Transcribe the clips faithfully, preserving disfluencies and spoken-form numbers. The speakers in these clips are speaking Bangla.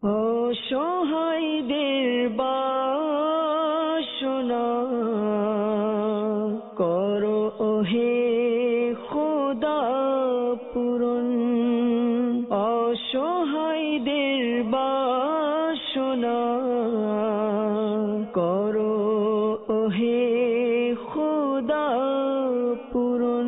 অসহায়দের বাসনা করো ওহে খোদা পূরণ। অসহায়দের বাসনা করো ওহে খোদা পূরণ।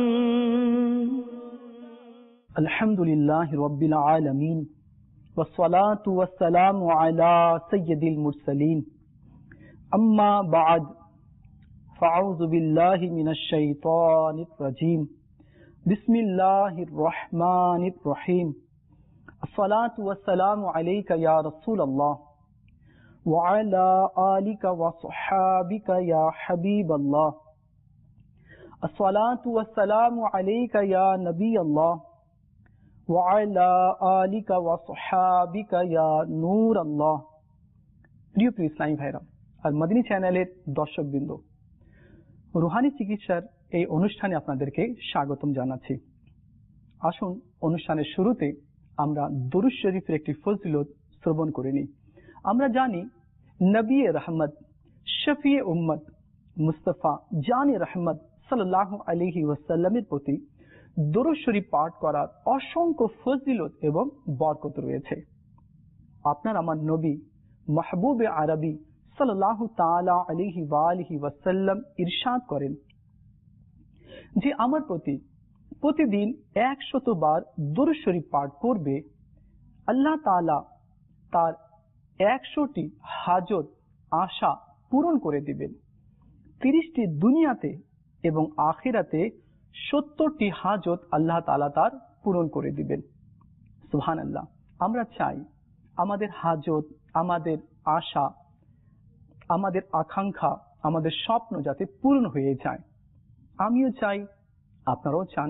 আলহামদুলিল্লাহি রাব্বিল আলামিন والصلاة والسلام على سيد المرسلين أما بعد فأعوذ بالله من الشيطان الرجيم بسم الله الرحمن الرحيم الصلاة والسلام عليك يا رسول الله وعلى آلك وصحابك يا حبيب الله الصلاة والسلام عليك يا نبي الله وعلى آلك وصحابك يا نور الله। প্রিয় প্রিয় ইসলামী ভাইরা আর মদিনী চ্যানেলের দর্শকবৃন্দ, রুহানি চিকিৎসার এই অনুষ্ঠানে আপনাদেরকে স্বাগতম জানাচ্ছি। আসুন অনুষ্ঠানের শুরুতে আমরা দরুদ শরীফের একটি ফজিলত শ্রবণ করে নিই। আমরা জানি নবী রহমত শফিয়ে উম্মত মুস্তাফা জানে রহমত সাল্লাল্লাহু আলাইহি ওয়াসাল্লামের প্রতি দরুদ শরীফ পাঠ করার অসংখ্য ফজিলত এবং বরকত রয়েছে। আপনার আমার নবী মাহবুবে আরবি সাল্লাল্লাহু তাআলা আলাইহি ওয়া আলিহি ওয়াসাল্লাম ইরশাদ করেন যে আমার প্রতি প্রতিদিন একশত বার দরুদ শরীফ পাঠ করবে, আল্লাহ তাআলা তার একশোটি হাজত আশা পূরণ করে দিবেন। তিরিশটি দুনিয়াতে এবং আখিরাতে সত্তরটি হাজত আল্লাহ তাআলা তার পূরণ করে দিবেন। সুবহানাল্লাহ। আমরা চাই আমাদের হাজত, আমাদের আশা, আমাদের আকাঙ্ক্ষা, আমাদের স্বপ্ন যাতে পূরণ হয়ে যায়। আমিও চাই, আপনারাও চান।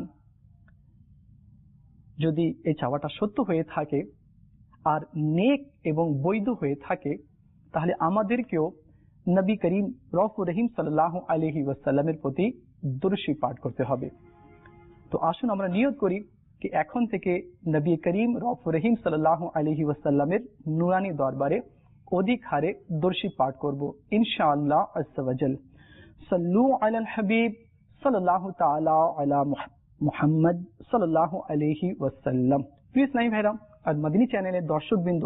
যদি এই চাওয়াটা সত্য হয়ে থাকে আর নেক এবং বৈধ হয়ে থাকে, তাহলে আমাদেরকেও নবী করিম রউফুর রহিম সাল্লাল্লাহু আলাইহি ওয়াসাল্লামের প্রতি দরুদ শরীফ পাঠ করতে হবে। তো আসুন আমরা নিয়ত করি कि এখন থেকে নবী করিম রউফুর রহিম সাল্লাল্লাহু আলাইহি ওয়াসাল্লামের নুরানি দরবারে অধিক হারে দরুদ শরীফ পাঠ করব ইনশাআল্লাহ আজ্জা ওয়াজাল। সাল্লু আলাল হাবিব সাল্লাল্লাহু তাআলা আলা মুহাম্মদ সাল্লাল্লাহু আলাইহি ওয়াসাল্লাম। প্রিয় ইসলামী ভাইরা আর মদিনী চ্যানেলের দর্শকবৃন্দ,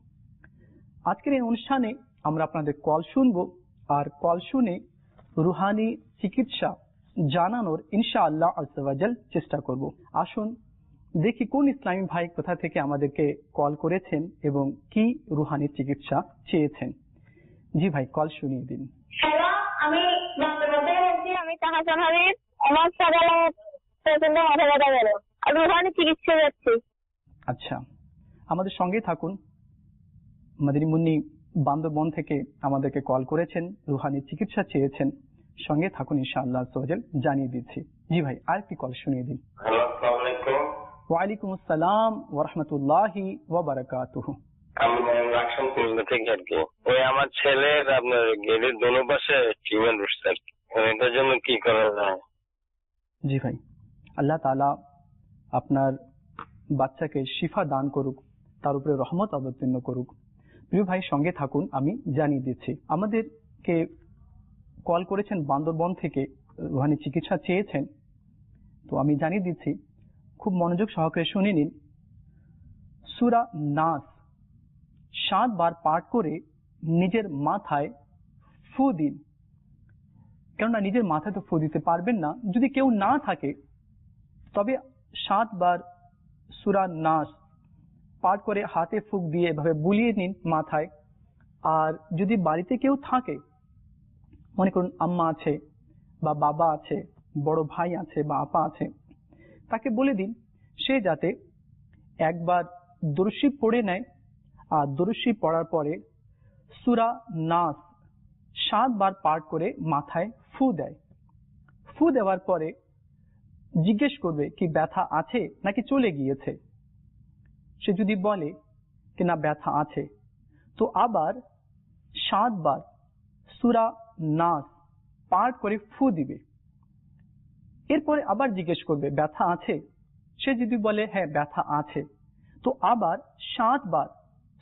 আজকের এই অনুষ্ঠানে আমরা আপনাদের কল শুনবো আর কল শুনে রুহানি চিকিৎসা জানানোর ইনশাআল্লাহ আজ্জা ওয়াজাল চেষ্টা করব। আসুন দেখি কোন ইসলামী ভাই কোথা থেকে আমাদেরকে কল করেছেন এবং কি রুহানি চিকিৎসা চেয়েছেন। জি ভাই, কল শুনিয়ে দিন। হ্যালো, আমি বাংলাদেশে বলছি। আমি তাহাসান হাবিব। আমার সকালে প্রচন্ড মাথা ব্যথা গেল, আমি রুহানি চিকিৎসা যাচ্ছি। আচ্ছা, আমাদের সঙ্গে থাকুন। মদিনী মুন্নি বান্দরবন থেকে আমাদেরকে কল করেছেন, রুহানি চিকিৎসা চেয়েছেন। সঙ্গে থাকুন, ইনশাআল্লাহ সোহেল জানিয়ে দিচ্ছি। জি ভাই, আর কি কল শুনিয়ে দিন। হ্যালো, আসসালামু আলাইকুম। ওয়া আলাইকুম আসসালাম ওয়া রাহমাতুল্লাহি ওয়া বারাকাতুহু। আমি রাকসান কুমিল্লা থেকে আর কি। ওই আমার ছেলের আপনার গেটের দোনো পাশে টিউমার উঠছে, এটার জন্য কি করা যায়? জি ভাই, আল্লাহ তাআলা আপনার বাচ্চাকে শিফা দান করুক, তার উপরে রহমত অবতীর্ণ করুক। প্রিয় ভাই, সঙ্গে থাকুন, আমি জানিয়ে দিচ্ছি। আমাদেরকে কল করেছেন বান্দরবন থেকে, রুহানি চিকিৎসা চেয়েছেন। তো আমি জানিয়ে দিচ্ছি, খুব মনোযোগ সহকারে শুনে নিন। সূরা নাস সাত বার পাঠ করে নিজের মাথায় ফু দিন। কেননা নিজের মাথায় তো ফু দিতে পারবেন না, যদি কেউ না থাকে তবে সাত বার সূরা নাস পাঠ করে হাতে ফুক দিয়ে এভাবে বুলিয়ে নিন মাথায়। আর যদি বাড়িতে কেউ থাকে, মনে করুন আম্মা আছে বা বাবা আছে, বড় ভাই আছে বা আপা আছে, তাকে বলে দিন সে যাতে একবার দরুদ শরীফ পড়ে নেয়। আর দরুদ শরীফ পড়ার পরে সূরা নাস সাত বার পাঠ করে মাথায় ফু দেয়। ফু দেওয়ার পরে জিজ্ঞেস করবে কি ব্যথা আছে নাকি চলে গিয়েছে। সে যদি বলে কি না ব্যথা আছে, তো আবার সাত বার সূরা নাস পাঠ করে ফু দিবে। এরপরে আবার জিজ্ঞেস করবে ব্যথা আছে। সে যদি বলে হ্যাঁ ব্যথা আছে, তো আবার সাত বার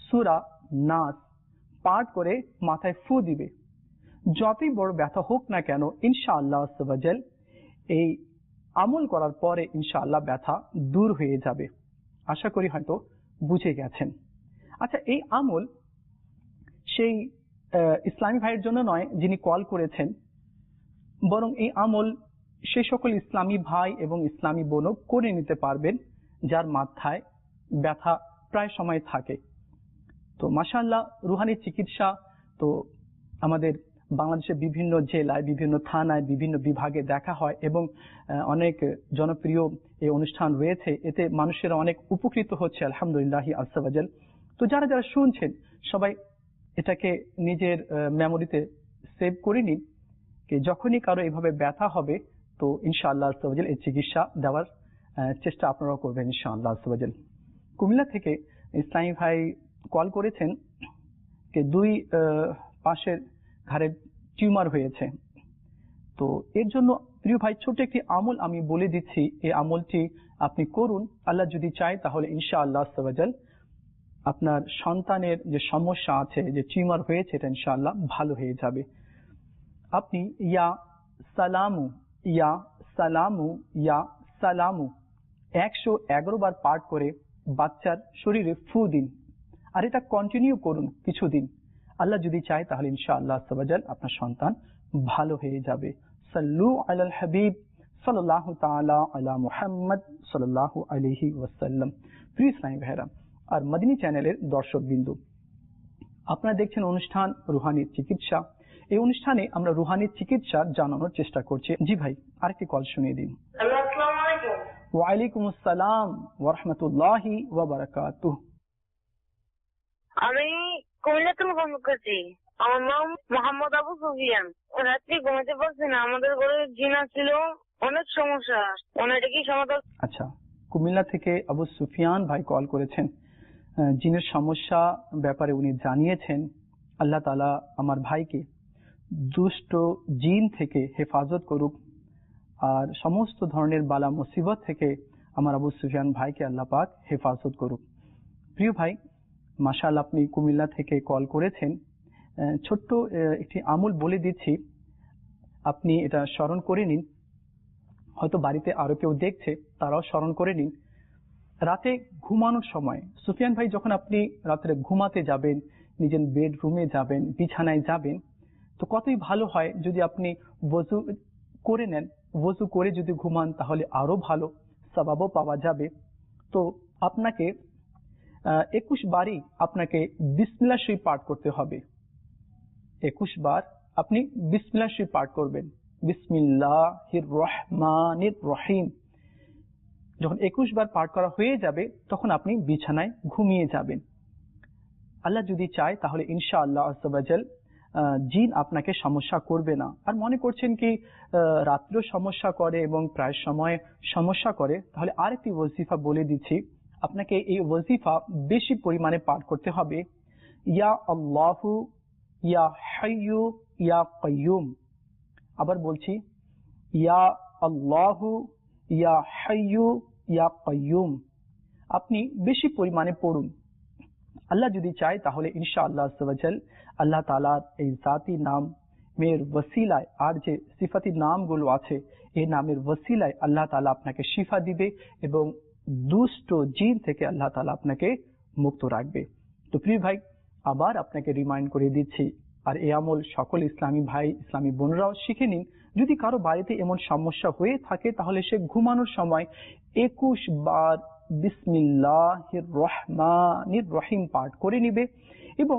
সূরা নাস পাঠ করে মাথায় ফু দিবে। যতই বড় ব্যথা হোক না কেন ইনশাআল্লাহ আজ্জা ওয়া জাল এই আমল করার পরে ইনশাআল্লাহ ব্যথা দূর হয়ে যাবে। আশা করি হয়তো বুঝে গেছেন। আচ্ছা, এই আমল সেই ইসলামী ভাইয়ের জন্য নয় যিনি কল করেছেন, বরং এই আমল সেই সকল ইসলামী ভাই এবং ইসলামী বোনও করে নিতে পারবেন যার মাথায় ব্যথা প্রায় সময় থাকে। তো মাশাআল্লাহ রুহানি চিকিৎসা তো আমাদের বাংলাদেশের বিভিন্ন জেলায়, বিভিন্ন থানায়, বিভিন্ন বিভাগে দেখা হয় এবং অনেক জনপ্রিয় এই অনুষ্ঠান রয়েছে। এতে মানুষেরা অনেক উপকৃত হচ্ছে আলহামদুলিল্লাহ আজ্জা ওয়া জাল। তো যারা যারা শুনছেন সবাই এটাকে নিজের মেমোরিতে সেভ করে নিন, যখনই কারো এইভাবে ব্যথা হবে তো ইনশাআল্লাহ আজ্জা ওয়া জাল এই চিকিৎসা দেওয়ার চেষ্টা আপনারাও করবেন ইনশাআল্লাহ আজ্জা ওয়া জাল। কুমিল্লা থেকে ইসলামী ভাই কল করেছেন যে দুই পাশের ঘাড়ের টিউমার হয়েছে। তো এর জন্য প্রিয় ভাই ছোট একটি আমল আমি বলে দিচ্ছি, এই আমলটি আপনি করুন। আল্লাহ যদি চায় তাহলে ইনশাআল্লাহ আজ্জা ওয়া জাল আপনার সন্তানের যে সমস্যা আছে, যে টিউমার হয়েছে, এটা ইনশাআল্লাহ ভালো হয়ে যাবে। আপনি ইয়া সালামু ইয়া সালামু ইয়া সালামু একশো এগারো বার পাঠ করে বাচ্চার শরীরে ফু দিন, আর এটা কন্টিনিউ করুন কিছুদিন। আল্লাহ যদি চায় তাহলে ইনশাআল্লাহ আজ্জা ওয়া জাল আপনার সন্তান ভালো হয়ে যাবে। সাল্লু আলাল হাবিব সাল্লাল্লাহু তাআলা আলা মুহাম্মদ সাল্লাল্লাহু আলাইহি ওয়াসাল্লাম। প্রিয় ইসলামী ভাইরা আর মদিনী চ্যানেলের দর্শক বিন্দু, আপনারা দেখছেন অনুষ্ঠান রুহানি চিকিৎসা। এই অনুষ্ঠানে আমরা রুহানি চিকিৎসা জানানোর চেষ্টা করছি। জি ভাই, আরেকটি কল শুনিয়ে দিন। ওয়ালাইকুম আসসালাম ওয়া রাহমাতুল্লাহি ওয়া বারাকাতুহু। আমি কুমিল্লা থেকে ফোন করছি। আমার নাম মোহাম্মদ আবু সুফিয়ান। রাত্রি ঘুমাতে পারছি না, আমাদের ঘরে জিন ছিল, অনেক সমস্যা, ওনাটা কি সমাধান? আচ্ছা, কুমিল্লা থেকে আবু সুফিয়ান ভাই কল করেছেন, জিনের সমস্যা ব্যাপারে উনি জানিয়েছেন। আল্লাহ তাআলা আমার ভাইকে দুষ্ট জিন থেকে হেফাজত করুক, আর সমস্ত ধরনের বালা মুসিবত থেকে আমার আবু সুফিয়ান ভাইকে আল্লাহ পাক হেফাজত করুক। প্রিয় ভাই, মাশাআল্লাহ আপনি কুমিল্লা থেকে কল করেছেন। ছোট্ট একটি আমল বলে দিচ্ছি, আপনি এটা স্মরণ করে নিন। হয়তো বাড়িতে আরো কেউ দেখছে, তারাও স্মরণ করে নিন। রাতে ঘুমানোর সময় সুফিয়ান ভাই, যখন আপনি রাত্রে ঘুমাতে যাবেন, নিজের বেডরুমে যাবেন, বিছানায় যাবেন, তো কতই ভালো হয় যদি আপনি ওযু করে নেন। ওযু করে যদি ঘুমান তাহলে আরো ভালো সওয়াবও পাওয়া যাবে। তো আপনাকে একুশ বারই আপনাকে বিসমিল্লাহ শরীফ পাঠ করতে হবে। একুশ বার আপনি বিসমিল্লাহ শরীফ পাঠ করবেন, বিসমিল্লাহির রহমানির রহিম। যখন একুশ বার পাঠ করা হয়ে যাবে তখন আপনি বিছানায় ঘুমিয়ে যাবেন। আল্লাহ যদি চায় তাহলে ইনশাআল্লাহ আজ্জা ওয়া জাল জিন আপনাকে সমস্যা করবে না। আর মনে করছেন কি রাত্রেও সমস্যা করে এবং প্রায় সময় সমস্যা করে, তাহলে আরেকটি ওয়াজিফা বলে দিচ্ছি। আপনাকে এই ওয়াজিফা বেশি পরিমাণে পাঠ করতে হবে। ইয়া আল্লাহু ইয়া হাইয়ু ইয়া কাইয়ুম। আবার বলছি, ইয়া আল্লাহু ইয়া হাইয়ু ইয়া কাইয়ুম। আপনি বেশি পরিমাণে পড়ুন। আল্লাহ যদি চায় তাহলে ইনশাআল্লাহ আজ্জা ওয়া জাল আল্লাহ তাআলার এই জাতি নাম মের ওসিলায়, আর যে সিফাতি নামগুলো আছে এই নামের ওসিলায় আল্লাহ তাআলা আপনাকে শিফা দিবে এবং দুষ্ট জিন থেকে আল্লাহ তাআলা আপনাকে মুক্ত রাখবে। তো প্রিয় ভাই, আবার আপনাকে রিমাইন্ড করে দিচ্ছি, আর এই আমল সকল ইসলামী ভাই ইসলামী বোনরাও শিখে নিন। যদি কারো বাড়িতে এমন সমস্যা হয়ে থাকে তাহলে সে ঘুমানোর সময় একুশ বার বিসমিল্লাহির রহমানির রহিম পাঠ করে নিবে এবং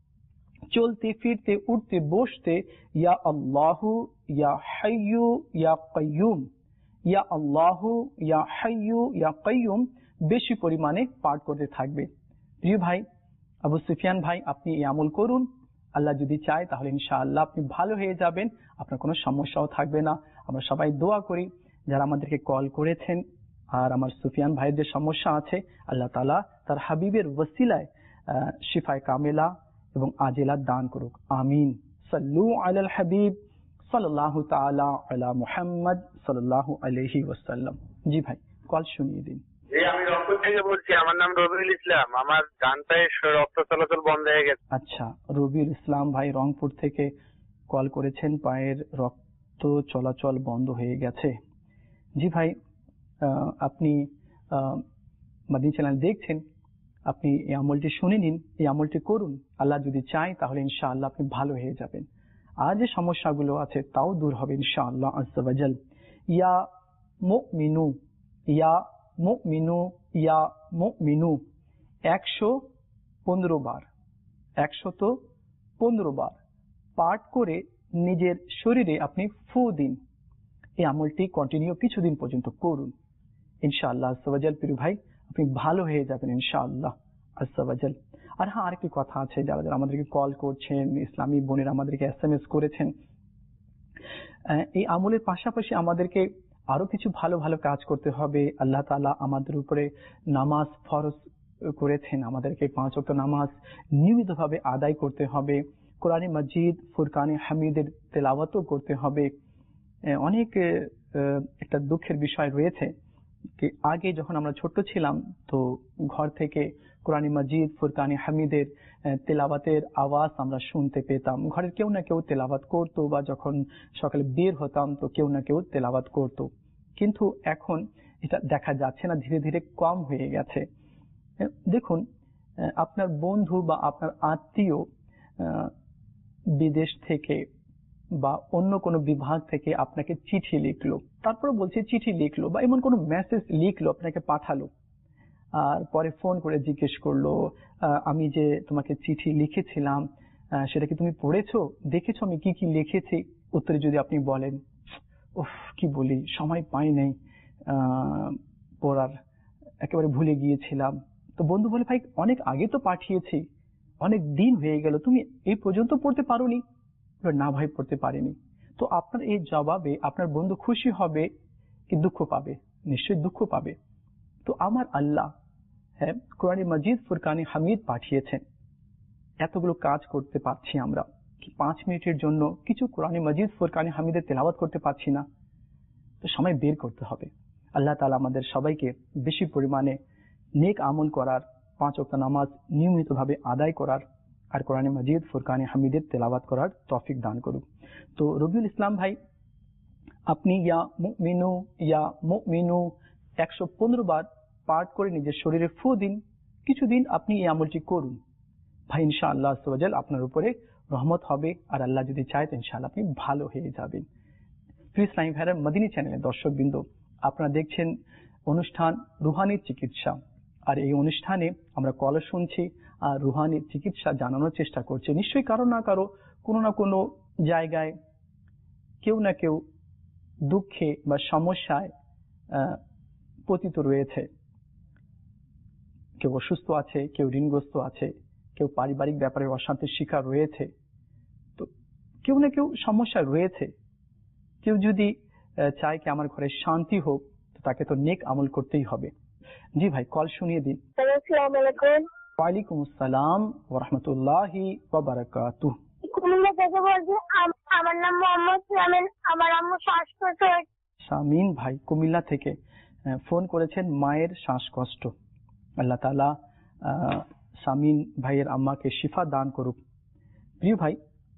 চলতে ফিরতে উঠতে বসতে ইয়া আল্লাহু ইয়া হাইয়ু ইয়া কাইয়ুম, ইয়া আল্লাহু ইয়া হাইয়ু ইয়া কাইয়ুম বেশি পরিমাণে পাঠ করতে থাকবে। প্রিয় ভাই আবু সুফিয়ান ভাই, আপনি এই আমল করুন। আল্লাহ যদি চায় তাহলে ইনশাআল্লাহ আপনি ভালো হয়ে যাবেন, আপনার কোনো সমস্যাও থাকবে না। আমরা সবাই দোয়া করি যারা আমাদেরকে কল করেছেন, আর আমার সুফিয়ান ভাইয়ের যে সমস্যা আছে আল্লাহ তাআলা তার হাবিবের ওসিলায় শিফায়ে কামেলা এবং আজেলা দান করুক। আমিন। সাল্লু আলাল হাবিব সাল্লাল্লাহু তাআলা আলা মুহাম্মদ সাল্লাল্লাহু আলাইহি ওয়াসাল্লাম। জি ভাই, কল শুনিয়ে দিন। আমি রংপুর থেকে বলছি। আমার নাম রবিউল ইসলাম। আমার ডান পায়ে রক্ত চলাচল বন্ধ হয়ে গেছে। আচ্ছা, রবিউল ইসলাম ভাই রংপুর থেকে কল করেছেন, পায়ের রক্ত চলাচল বন্ধ হয়ে গেছে। জি ভাই, আপনি মাদিনী চ্যানেল দেখছেন, আপনি এই আমলটি শুনে নিন, এই আমলটি করুন। আল্লাহ যদি চায় তাহলে ইনশাআল্লাহ আপনি ভালো হয়ে যাবেন, আর যে সমস্যাগুলো আছে তাও দূর হবে ইনশাআল্লাহ আজ্জা ওয়া জাল। ইয়া মুমিনু, ইয়া মুমিনু, ইয়া মুমিনু একশো পনেরো বার, একশত পনেরো বার পাঠ করে নিজের শরীরে আপনি ফু দিন। এই আমলটি কন্টিনিউ কিছুদিন পর্যন্ত করুন ইনশাআল্লাহ আজ্জা ওয়া জাল। প্রিয় ভাই, আপনি ভালো হয়ে যাবেন ইনশাআল্লাহ আজ্জা ওয়া জাল। আর হ্যাঁ, আরেকটি কথা আছে, যারা যারা আমাদেরকে কল করছেন, ইসলামী বোনের আমাদেরকে এস এম এস করেছেন, এই আমলের পাশাপাশি আমাদেরকে আরো কিছু ভালো ভালো কাজ করতে হবে। আল্লাহ তাআলা আমাদের উপরে নামাজ ফরজ করেছেন, আমাদেরকে পাঁচ ওয়াক্ত নামাজ নিয়মিতভাবে আদায় করতে হবে। কোরআনে মাজিদ, ফুরকানে হামিদের তেলাওয়াতও করতে হবে। অনেক একটা দুঃখের বিষয় রয়েছে কি, আগে যখন আমরা ছোট ছিলাম তো ঘর থেকে কোরআনে মাজিদ, ফুরকানে হামিদের তেলাওয়াতের আওয়াজ আমরা শুনতে পেতাম। ঘরের কেউ না কেউ তেলাওয়াত করতো, বা যখন সকালে বের হতাম তো কেউ না কেউ তেলাওয়াত করতো। কিন্তু এখন এটা দেখা যাচ্ছে না, ধীরে ধীরে কম হয়ে গেছে। দেখুন, আপনার বন্ধু বা আপনার আত্মীয় বিদেশ থেকে বা অন্য কোনো বিভাগ থেকে আপনাকে চিঠি লিখলো, তারপরে বলছে চিঠি লিখলো বা এমন কোনো মেসেজ লিখলো, আপনাকে পাঠালো, আর পরে ফোন করে জিজ্ঞেস করলো আমি যে তোমাকে চিঠি লিখেছিলাম সেটা কি তুমি পড়েছো, দেখেছো আমি কি কি লিখেছি? উত্তরে যদি আপনি বলেন উফ কি বলি, সময় পাই নাই পড়ার, একেবারে ভুলে গিয়েছিলাম, তো বন্ধু বলে ভাই অনেক আগে তো পাঠিয়েছি, অনেক দিন হয়ে গেল, তুমি এই পর্যন্ত পড়তে পারোনি? না ভাই, পড়তে পারিনি। তো আপনার এই জবাবে আপনার বন্ধু খুশি হবে কি দুঃখ পাবে? নিশ্চয়ই দুঃখ পাবে। তো আমার আল্লাহ হ্যাঁ কোরআনে মাজিদ, ফুরকানে হামিদ পাঠিয়েছেন, এতগুলো কাজ করতে পারছি আমরা, পাঁচ মিনিটের জন্য কিছু কোরআনে মাজিদ, ফুরকানে হামিদের তেলাওয়াত করতে পারছি না? তো সময় বের করতে হবে। আল্লাহ তাআলা আমাদের সবাইকে বেশি পরিমাণে নেক আমল করার, পাঁচ ওয়াক্ত নামাজ নিয়মিতভাবে আদায় করার, আর কোরআনে মাজিদ, ফুরকানে হামিদের তেলাওয়াত করার তৌফিক দান করুক। তো রবিউল ইসলাম ভাই, আপনি ইয়া মুমিনু, ইয়া মুমিনু একশো পনেরো বার পাঠ করে নিজের শরীরে ফু দিন। কিছুদিন আপনি এই আমলটি করুন ভাই, ইনশাআল্লাহ আজ্জা ওয়া জাল আপনার উপরে রহমত হবে, আর আল্লাহ যদি চায় তো ইনশাআল্লাহ আপনি ভালো হয়ে যাবেন। প্রিয় ইসলামী ভাইরা, মদিনী চ্যানেলের দর্শকবৃন্দ, আপনারা দেখছেন অনুষ্ঠান রুহানি চিকিৎসা, আর এই অনুষ্ঠানে আমরা কল শুনছি আর রুহানি চিকিৎসা জানানোর চেষ্টা করছি। নিশ্চয়ই কারো না কারো কোনো না কোনো জায়গায় কেউ না কেউ দুঃখে বা সমস্যায় পতিত রয়েছে, কেউ অসুস্থ আছে, কেউ ঋণগ্রস্ত আছে, কেউ পারিবারিক ব্যাপারে অশান্তির শিকার রয়েছে, তো কেউ না কেউ সমস্যা রয়েছে। কেউ যদি চায় কি আমার ঘরে শান্তি হোক, তো তাকে তো নেক আমল করতেই হবে। জি ভাই, কল শুনিয়ে দিন। আসসালামু আলাইকুম। ওয়ালাইকুম আসসালাম ওয়া রাহমাতুল্লাহি ওয়া বারাকাতুহু। কুমিল্লা থেকে বলছি, আমার নাম মোহাম্মদ শামিন, আমার আম্মু শ্বাসকষ্ট। শামিন ভাই কুমিল্লা থেকে ফোন করেছেন, মায়ের শ্বাসকষ্ট। আল্লাহ তাআলা শামিন ভাইয়ের আম্মাকে শিফা দান করুক। প্রিয় ভাই,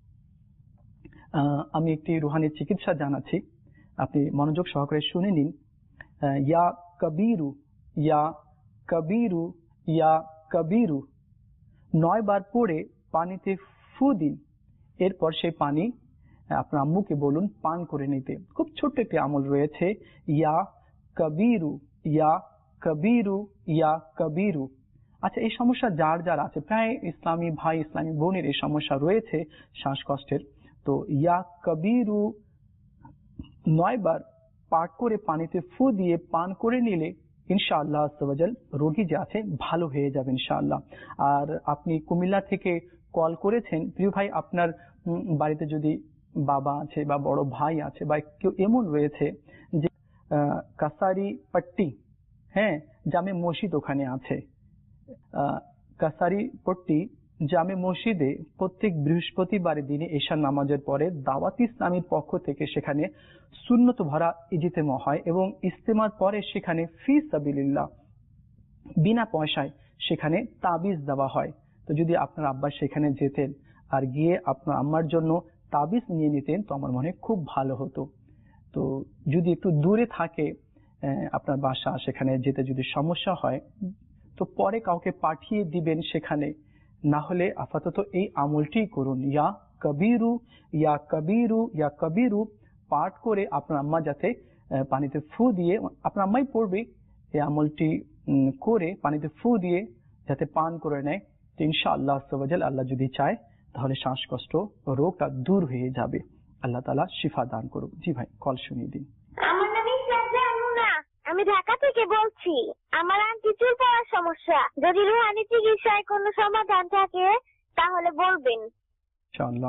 আমি একটি রুহানি চিকিৎসা জানাচ্ছি, আপনি মনোযোগ সহকারে শুনে নিন। ইয়া কবিরু, ইয়া কবিরু, ইয়া কবিরু নয় বার পড়ে পানিতে ফু দিন। এরপর সেই পানি আপনার আম্মুকে বলুন পান করে নিতে। খুব ছোট্ট একটি আমল রয়েছে, ইয়া কবিরু, ইয়া কবিরু, ইয়া কবিরু। আচ্ছা, এই সমস্যা যার যার আছে, প্রায় ইসলামী ভাই, ইসলামী বোনের এই সমস্যা রয়েছে শ্বাসকষ্টের, তো ইয়া কবিরু নয় বার পাঠ করে পানিতে ফু দিয়ে পান করে নিলে ইনশাআল্লাহ আজ্জা ওয়া জাল রোগী যে আছে ভালো হয়ে যাবে ইনশাআল্লাহ। আর আপনি কুমিল্লা থেকে কল করেছেন, প্রিয় ভাই, আপনার বাড়িতে যদি বাবা আছে বা বড় ভাই আছে বা কেউ এমন রয়েছে যে কাসারি পট্টি, হ্যাঁ জামে মসজিদ ওখানে আছে, কাসারি পট্টি জামে মসজিদে প্রত্যেক বৃহস্পতিবারের দিনে এশার নামাজের পরে দাওয়াত ইসলামীর পক্ষ থেকে সেখানে সুন্নত ভরা ইজতেমা হয়, এবং ইজতেমার পরে সেখানে ফি সাবিলিল্লাহ বিনা পয়সায় সেখানে তাবিজ দেওয়া হয়। তো যদি আপনার আব্বা সেখানে যেতেন আর গিয়ে আপনার আম্মার জন্য তাবিজ নিয়ে নিতেন তো আমার মনে হয় খুব ভালো হতো। তো যদি একটু দূরে থাকে আপনার বাসা, সেখানে যেতে যদি সমস্যা হয় তো পরে কাউকে পাঠিয়ে দিবেন সেখানে, না হলে আপাতত এই আমলটি করুন, ইয়া কবিরু ইয়া কবিরু ইয়া কবিরু পাঠ করে আপনার আম্মা যাতে পানিতে ফু দিয়ে, আপনার আম্মাই পড়বে, এই আমলটি করে পানিতে ফু দিয়ে যাতে পান করে নেয়, তো ইনশাআল্লাহ আল্লাহ আল্লাহ যদি চায় তাহলে শ্বাসকষ্ট রোগটা দূর হয়ে যাবে। আল্লাহ তাআলা শিফা দান করুক। জি ভাই, কল শুনিয়ে দিন। আমার নাম ইসরাজুনা, আমি ঢাকা থেকে বলছি। আমার আন্টি চুল পড়ার সমস্যা, যদি রুহানি চিকিৎসায় কোনো সমাধান থাকে তাহলে বলবেন ইনশাআল্লাহ।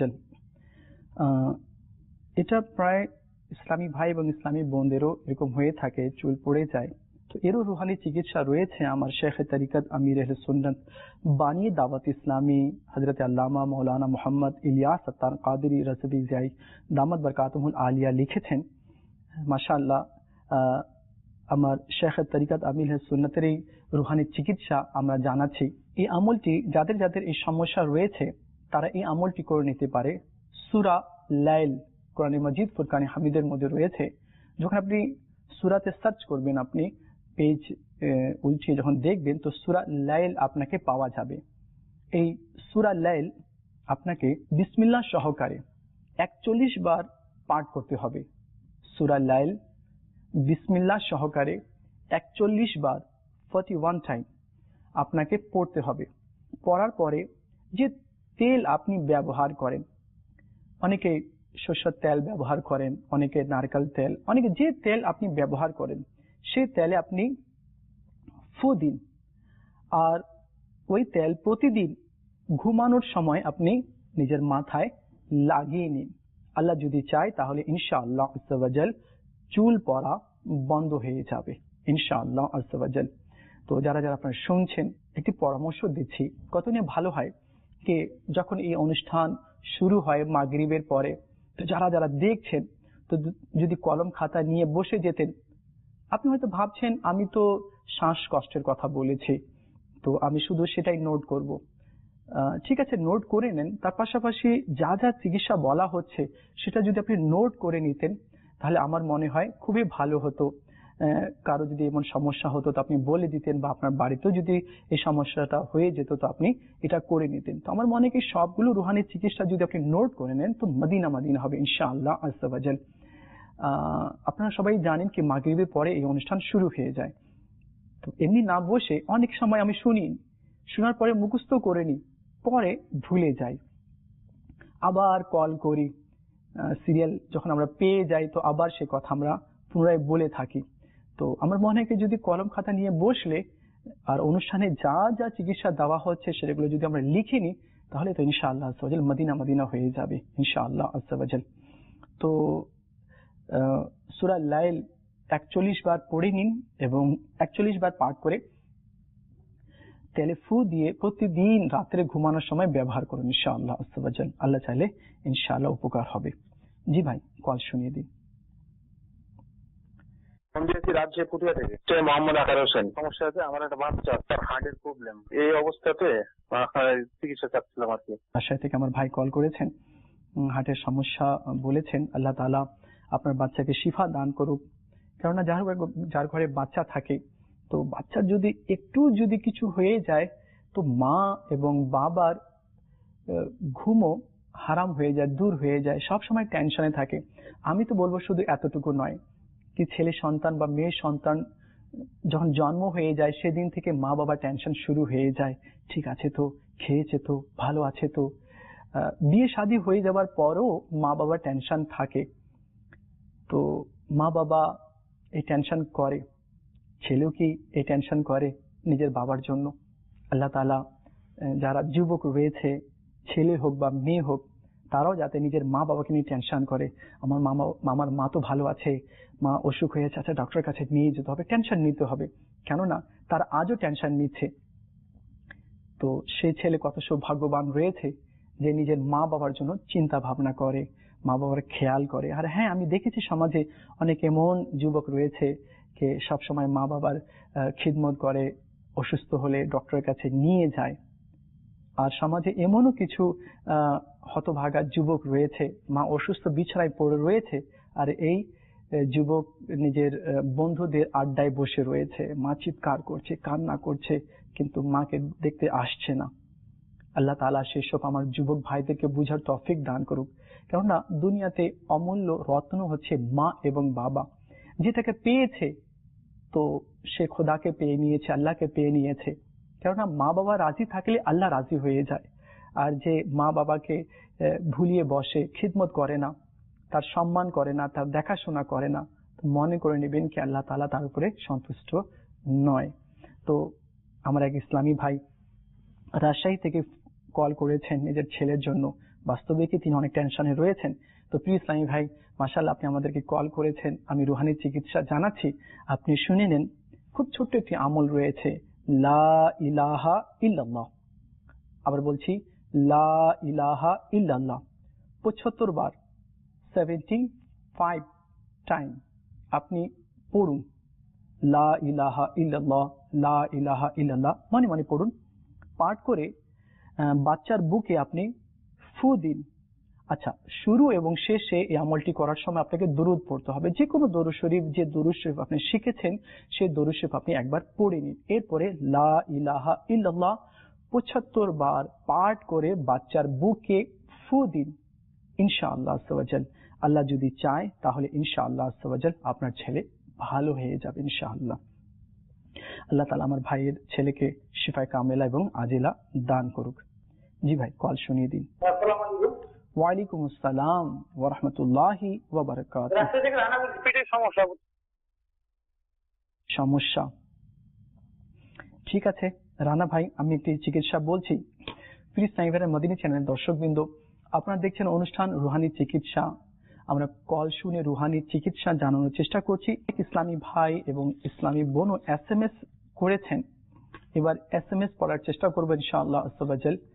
এটা প্রায় ইসলামী ভাই এবং ইসলামী বোনদেরও এরকম হয়ে থাকে, চুল পড়ে যায়। তো এরও রুহানি চিকিৎসা রয়েছে। আমার শেখ তরিকত আমির আহলে সুন্নাত বানী দাওয়াত ইসলামী হযরত আল্লামা মাওলানা মোহাম্মদ ইলিয়াস আত্তার কাদেরী রাজবি জাই দামাত বরকাতুহুল আলিয়া লিখেছেন। মাশাআল্লাহ, আমার শেখ তরিকত আমির আহলে সুন্নাতের এই রুহানি চিকিৎসা আমরা জানাচ্ছি। এই আমলটি যাদের যাদের এই সমস্যা রয়েছে তারা এই আমলটি করে নিতে পারে। সূরা লাইল কোরআনে মাজিদ ফুরকানে হামিদের মধ্যে রয়েছে। যখন আপনি সূরাতে সার্চ করবেন, আপনি পেজ উল্টিয়ে যখন দেখবেন তো সূরা লাইল আপনাকে পাওয়া যাবে। এই সূরা লাইল আপনাকে বিসমিল্লাহ সহকারে একচল্লিশ বার পাঠ করতে হবে। সূরা লাইল বিসমিল্লাহ সহকারে একচল্লিশ বার ফর্টি ওয়ান টাইম আপনাকে পড়তে হবে। পড়ার পরে যে তেল আপনি ব্যবহার করেন, অনেকে সরষের তেল ব্যবহার করেন, অনেকে নারকেল তেল, অনেকে যে তেল আপনি ব্যবহার করেন সেই তেলে আপনি ফু দিন। আর ওই তেল প্রতিদিন ঘুমানোর সময় আপনি নিজের মাথায় লাগিয়ে নিন। আল্লাহ যদি চায় তাহলে ইনশাআল্লাহ আজ্জাওয়াজাল চুল পড়া বন্ধ হয়ে যাবে ইনশাআল্লাহ আজ্জাওয়াজাল। তো যারা যারা আপনারা শুনছেন, একটি পরামর্শ দিচ্ছি, কত নিয়ে ভালো হয় যে যখন এই অনুষ্ঠান শুরু হয় মাগরিবের পরে, তো যারা যারা দেখছেন তো যদি কলম খাতা নিয়ে বসে যেতেন। আপনি হয়তো ভাবছেন আমি তো শ্বাসকষ্টের কথা বলেছি, তো আমি শুধু সেটাই নোট করব। ঠিক আছে, নোট করে নেন। তার পাশাপাশি যা যা চিকিৎসা বলা হচ্ছে সেটা যদি আপনি নোট করে নিতেন তাহলে আমার মনে হয় খুবই ভালো হতো। কারো যদি এমন সমস্যা হতো তো আপনি বলে দিতেন, বা আপনার বাড়িতেও যদি এই সমস্যাটা হয়ে যেত তো আপনি এটা করে নিতেন। তো আমার মনে হয় সবগুলো রুহানি চিকিৎসা যদি আপনি নোট করে নেন তো মদিনা মদিনা হবে ইনশাআল্লাহ আজ্জাওয়াজাল। আহ আপনারা সবাই জানেন কি মাগরিবের পরে এই অনুষ্ঠান শুরু হয়ে যায়। তো এমনি না বসে অনেক সময় আমি শুনি, শোনার পরে মুখস্থ করে নি, পরে ভুলে যাই, আবার কল করি, সিরিয়াল যখন আমরা পেয়ে যাই তো আবার সে কথা আমরা পুনরায় বলে থাকি। তো আমার মনে হয় যদি কলম খাতা নিয়ে বসলে আর অনুষ্ঠানে যা যা চিকিৎসা দেওয়া হচ্ছে সেগুলো যদি আমরা লিখে নিই তাহলে তো ইনশাআল্লাহ আজ্জাওয়াজাল মদিনা মদিনা হয়ে যাবে ইনশাআল্লাহ আজ্জাওয়াজাল। তো সূরা লাইল একচল্লিশ বার পড়ে নিন এবং একচল্লিশ বার পাঠ করে তেলে ফু দিয়ে প্রতিদিন রাত্রে ঘুমানোর সময় ব্যবহার করুন ইনশাআল্লাহ আজ্জাওয়াজাল। আল্লাহ চাইলে ইনশাআল্লাহ উপকার হবে। জি ভাই, কল শুনিয়ে দিন। রাজ্যে পুটিয়া থেকে মোহাম্মদ আকার হোসেন। সমস্যা আছে, আমার একটা বাচ্চা, তার হার্টের প্রবলেম, এই অবস্থাতে চিকিৎসা চাচ্ছিলাম আর কি। বাসায় থেকে আমার ভাই কল করেছেন, হার্টের সমস্যা বলেছেন। আল্লাহ তাআলা আপনার বাচ্চাকে শিফা দান করুক। কেননা যার যার ঘরে বাচ্চা থাকে তো বাচ্চার যদি একটু যদি কিছু হয়ে যায় তো মা এবং বাবার ঘুমও হারাম হয়ে যায়, দূর হয়ে যায়, সব সময় টেনশনে থাকে। আমি তো বলবো শুধু এতটুকু নয় কি ছেলে সন্তান বা মেয়ে সন্তান যখন জন্ম হয়ে যায় সেদিন থেকে মা বাবা টেনশন শুরু হয়ে যায়, ঠিক আছে তো, খেয়েছে তো, ভালো আছে তো। বিয়ে শাদী হয়ে যাওয়ার পরও মা বাবা টেনশন থাকে। তো মা বাবা এই টেনশন করে, ছেলেও কি এই টেনশন করে নিজের বাবার জন্য। আল্লাহ তাআলা যারা যুবক রয়েছে, ছেলে হোক বা মেয়ে হোক, তারাও যাতে নিজের মা বাবাকে নিয়ে টেনশন করে, আমার মামা মামার মা তো ভালো আছে, মা অসুখ হয়েছে, আচ্ছা ডক্টরের কাছে নিয়ে যেতে হবে, টেনশন নিতে হবে। কেননা তার আজও টেনশন নিচ্ছে। তো সেই ছেলে কত সৌভাগ্যবান রয়েছে যে নিজের মা বাবার জন্য চিন্তা ভাবনা করে, মা বাবার খেয়াল করে। আর হ্যাঁ, আমি দেখেছি সমাজে অনেক এমন যুবক রয়েছে যে সবসময় মা বাবার খিদমত করে, অসুস্থ হলে ডক্টরের কাছে নিয়ে যায়। আর সমাজে এমনও কিছু আহ হতভাগা যুবক রয়েছে, মা অসুস্থ বিছানায় পড়ে রয়েছে, আর এই যুবক নিজের বন্ধুদের আড্ডায় বসে রয়েছে, মা চিৎকার করছে, কান্না করছে, কিন্তু মাকে দেখতে আসছে না। আল্লাহ তাআলা সেসব আমার যুবক ভাইদেরকে বুঝার তৌফিক দান করুক। কেননা দুনিয়াতে অমূল্য রত্ন হচ্ছে মা এবং বাবা। যেটাকে পেয়েছে তো সে খোদাকে পেয়ে নিয়েছে, আল্লাহকে পেয়ে নিয়েছে। কেননা মা বাবা রাজি থাকলে আল্লাহ রাজি হয়ে যায়। আর যে মা বাবাকে ভুলিয়ে বসে, খিদমত করে না, তার সম্মান করে না, তার দেখাশোনা করে না, মনে করে নেবেন কি আল্লাহ তাআলা তার উপরে সন্তুষ্ট নয়। তো আমার এক ইসলামী ভাই রাজশাহী থেকে কল করেছেন নিজের ছেলের জন্য। বাস্তবে কি তিনি অনেক টেনশনে রয়েছেন। তো প্রিয় ইসলামী ভাই, মাশাআল্লাহ আপনি আমাদেরকে কল করেছেন, আমি রুহানি চিকিৎসা জানাচ্ছি, আপনি শুনে নেন। খুব ছোট্ট একটি আমল রয়েছে, লা ইলাহা ইল্লাল্লাহ। আবার বলছি, লা ইলাহা ইল্লাল্লাহ পঁচাত্তর বার, সেভেন্টি ফাইভ টাইম আপনি পড়ুন। লা ইলাহা ইল্লাল্লাহ, লা ইলাহা ইল্লাল্লাহ মনে মনে পড়ুন। পাঠ করে বাচ্চার বুকে আপনি ফু দিন। আচ্ছা, শুরু এবং শেষে এই আমলটি করার সময় আপনাকে দুরূদ পড়তে হবে। যে কোনো দরুদ শরীফ, যে দরুদ শরীফ আপনি শিখেছেন সেই দরুদ শরীফ আপনি একবার পড়ে নিন। এরপরে লা ইলাহা ইল্লাল্লাহ পঁচাত্তর বার পাঠ করে বাচ্চার বুকে ফু দিন। ইনশাআল্লাহ আজ্জা ওয়া জাল, আল্লাহ যদি চায় তাহলে ইনশাআল্লাহ আজ্জা ওয়া জাল আপনার ছেলে ভালো হয়ে যাবে ইনশাআল্লাহ। আল্লাহ তাআলা আমার ভাইয়ের ছেলেকে শিফায়ে কামেলা এবং আজিলা দান করুক। জি ভাই, কল শুনিয়ে দিন। ওয়ালাইকুম আসসালাম ওয়া রাহমাতুল্লাহি ওয়া বারাকাতুহু। সমস্যা ঠিক আছে রানা ভাই, আমি একটি চিকিৎসা বলছি। প্লিজ সাইভারের মদিনী চ্যানেলের দর্শকবৃন্দ, আপনারা দেখছেন অনুষ্ঠান রুহানি চিকিৎসা। আমরা কল শুনে রুহানি চিকিৎসা জানানোর চেষ্টা করছি। এক ইসলামী ভাই এবং ইসলামী বোনও এস এম এস করেছেন। এবার এস এম এস পড়ার চেষ্টা করবো ইনশাআল্লাহ আজ্জা ওয়া জাল।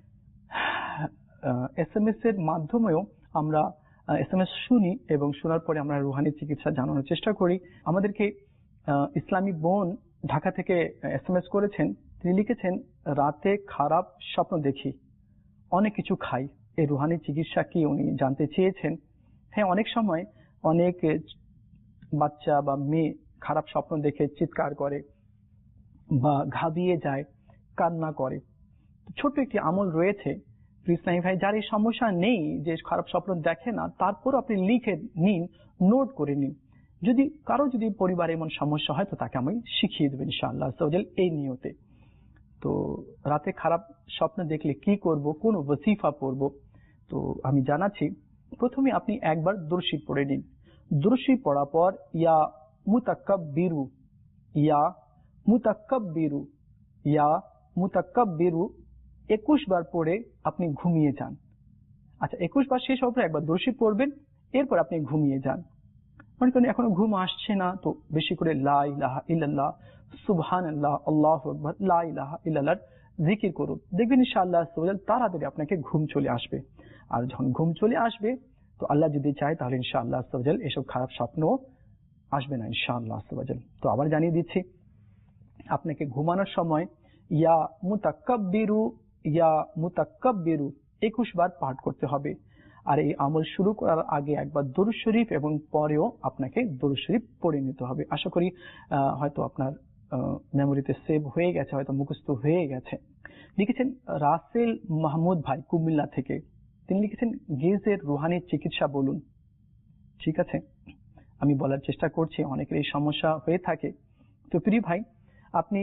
এস এম এস এর মাধ্যমেও আমরা এস এম এস শুনি এবং শোনার পরে আমরা রুহানি চিকিৎসা জানানোর চেষ্টা করি। আমাদেরকে ইসলামী বোন ঢাকা থেকে এস এম এস করেছেন। তিনি লিখেছেন, রাতে খারাপ স্বপ্ন দেখি, অনেক কিছু খাই। এই রুহানি চিকিৎসা কি উনি জানতে চেয়েছেন। হ্যাঁ, অনেক সময় অনেক বাচ্চা বা মেয়ে খারাপ স্বপ্ন দেখে চিৎকার করে বা ঘাবিয়ে যায়, কান্না করে। ছোট্ট একটি আমল রয়েছে ইসলামী ভাই, যার এই সমস্যা নেই, যে খারাপ স্বপ্ন দেখে না, তারপর আপনি লিখে নিন, নোট করে নিন। যদি কারো যদি পরিবারে এমন সমস্যা হয় তো তাকে আমি শিখিয়ে দেবেন ইনশাআল্লাহ এই নিয়তে। তো রাতে খারাপ স্বপ্ন দেখলে কি করব, কোন ওয়াজিফা পড়ব, তো আমি জানাচ্ছি। প্রথমে আপনি একবার দুরূদ শরীফ পড়ে নিন। দুরূদ শরীফ পড়ার পর ইয়া মুতাকাব্বিরু, ইয়া মুতাকাব্বিরু, ইয়া মুতাকাব্বিরু একুশ বার পড়ে আপনি ঘুমিয়ে যান। আচ্ছা, একুশ বার শেষ হওয়ার পর একবার দুরূদ শরীফ পড়বেন, এরপর আপনি ঘুমিয়ে যান। মনে করেন এখনো ঘুম আসছে না, তো বেশি করে লা ইলাহা ইল্লাল্লাহ, সুবহানাল্লাহ, আল্লাহু আকবার, লা ইলাহা ইল্লাল্লাহ জিকির করুন। দেখবেন ইনশাআল্লাহ তাড়াতাড়ি আপনাকে ঘুম চলে আসবে। আর যখন ঘুম চলে আসবে তো আল্লাহ যদি চায় তাহলে ইনশাআল্লাহ এসব খারাপ স্বপ্ন আসবে না ইনশাআল্লাহ। তো আবার জানিয়ে দিচ্ছি, আপনাকে ঘুমানোর সময় ইয়া মুতাকাব্বিরু, ইয়া মুতাকাব্বিরু একুশ বার পাঠ করতে হবে। আর এই আমল শুরু করার আগে একবার দুরূদ শরীফ এবং পরেও আপনাকে দুরূদ শরীফ পড়ে নিতে হবে। আশা করি হয়তো আপনার মেমোরিতে সেভ হয়ে গেছে, হয়তো মুখস্থ হয়ে গেছে। লিখেছেন রাসেল মাহমুদ ভাই কুমিল্লা থেকে, তিনি লিখেছেন গেজের রুহানি চিকিৎসা বলুন। ঠিক আছে, আমি বলার চেষ্টা করছি, অনেকের এই সমস্যা হয়ে থাকে। তো প্রিয় ভাই, আপনি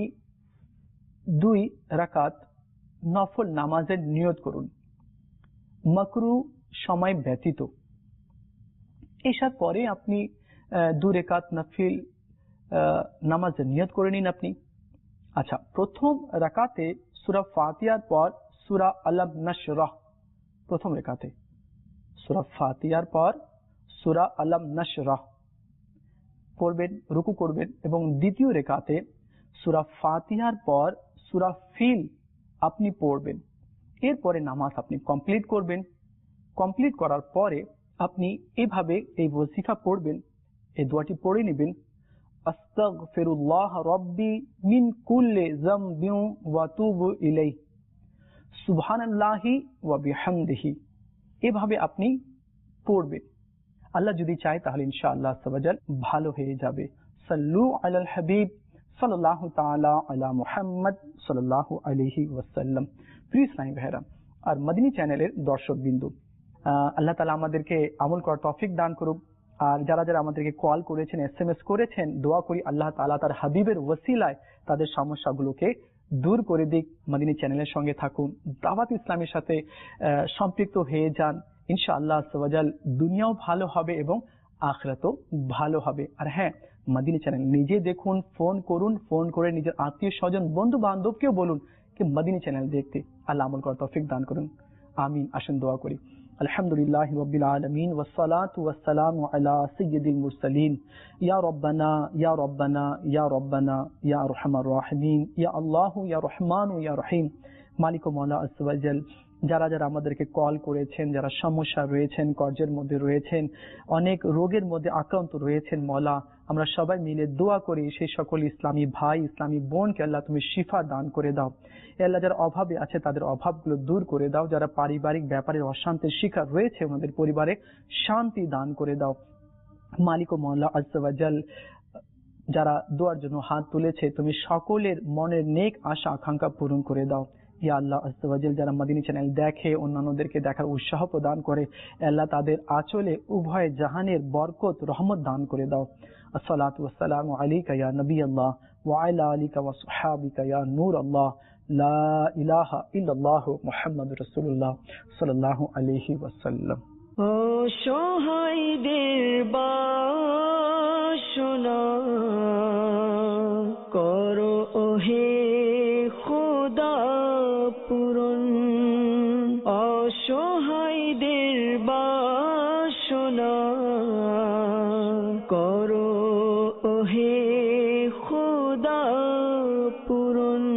দুই রাকাত নফল নামাজের নিয়ত করুন, মাকরু সময় ব্যতীত। এসার পরে আপনি দুই রাকাত নফল নামাজের নিয়ত করে নিন আপনি। আচ্ছা, প্রথম রাকাতে সূরা ফাতিহার পর সূরা আলাম নাশরাহ, প্রথম রাকাতে সূরা ফাতিহার পর সূরা আলাম নাশরাহ পড়বেন, রুকু করবেন, এবং দ্বিতীয় রাকাতে সূরা ফাতিহার পর সূরা ফিল আপনি পড়বেন। এরপরে নামাজ আপনি কমপ্লিট করবেন। কমপ্লিট করার পরে আপনি এভাবে এই ওয়াজিফা পড়বেন, এই দোয়াটি পড়ে নেবেন। আস্তাগফিরুল্লাহ রব্বি মিন কুল্লি যামবিন ওয়া তুবু ইলাইহি সুবহানাল্লাহি ওয়া বিহামদিহি। এভাবে আপনি পড়বেন। আল্লাহ যদি চায় তাহলে ইনশাআল্লাহ আস্তাগফিরুল্লাহ ভালো হয়ে যাবে। সাল্লু আলাল হাবিব সাল্লাল্লাহু তাআলা আলা মুহাম্মদ সাল্লাল্লাহু আলাইহি ওয়াসাল্লাম। প্রিয় ইসলামী ভাইরা আর মদিনী চ্যানেলের দর্শকবৃন্দ, আল্লাহ তাআলা আমাদেরকে আমল করার তৌফিক দান করুক। আর যারা যারা আমাদেরকে কল করেছেন, এসএমএস করেছেন, দোয়া করি আল্লাহ তাআলা তার হাবিবের ওসিলায় তাদের সমস্যাগুলোকে দূর করে দিক। মদিনী চ্যানেলের সঙ্গে থাকুন, দাওয়াত ইসলামের সাথে সম্পৃক্ত হয়ে যান। ইনশাআল্লাহ আস্তাগফিরুল্লাহ দুনিয়াও ভালো হবে এবং আখিরাতও ভালো হবে। আর হ্যাঁ, মদিনী চ্যানেল নিজে দেখুন, ফোন করুন, ফোন করে নিজের আত্মীয় স্বজন বন্ধু বান্ধবকেও বলুন कि मदीनी चैनल देखते। अल्लाह अमल कर तौफीक दान करुन, आमीन। आशन दुआ करी। अल्हम्दुलिल्लाहि रब्बिल आलमीन वस्सलातु वस्सलामु अला सय्यिदिल मुरसलीन या रब्बना या रब्बना या रब्बना या अरहमर राहिमीन या अल्लाहु या रहमानु या रहीम। मालिक मौला अज़्ज़ा वा जल যারা যারা আমাদেরকে কল করেছেন, যারা সমস্যা রয়েছেন, কর্জের মধ্যে রয়েছেন, অনেক রোগের মধ্যে আক্রান্ত রয়েছেন, মওলা আমরা সবাই মিলে দোয়া করি সেই সকল ইসলামী ভাই, ইসলামী বোনকে আল্লাহ তুমি শিফা দান করে দাও। আল্লাহ যারা অভাবে আছে তাদের অভাবগুলো দূর করে দাও। যারা পারিবারিক ব্যাপারে অশান্তির শিকার রয়েছে ওনাদের পরিবারে শান্তি দান করে দাও। মালিক ও মওলা আযজা ওয়া জাল যারা দোয়ার জন্য হাত তুলেছে তুমি সকলের মনের নেক আশা আকাঙ্ক্ষা পূরণ করে দাও। ইয়া আল্লাহ আযজা ওয়া জাল যারা মদিনী চ্যানেল দেখে, অন্যান্যদেরকে দেখার উৎসাহ প্রদান করে, আল্লাহ তাদের আঁচলে উভয় জাহানের বরকত রহমত দান করে দাও। আসসালাতু ওয়াসসালামু আলাইকা ইয়া নবী আল্লাহ ওয়া আলা আলিকা ওয়া সাহবিকা ইয়া নূর আল্লাহ, লা ইলাহা ইল্লাল্লাহ মুহাম্মাদুর রাসূলুল্লাহ সাল্লাল্লাহু আলাইহি ওয়াসাল্লাম। ও সহায়দের বাসনা করো ওহে খোদা পূরণ, অসহায়দের বাসনা করো ওহে খোদা পূরণ।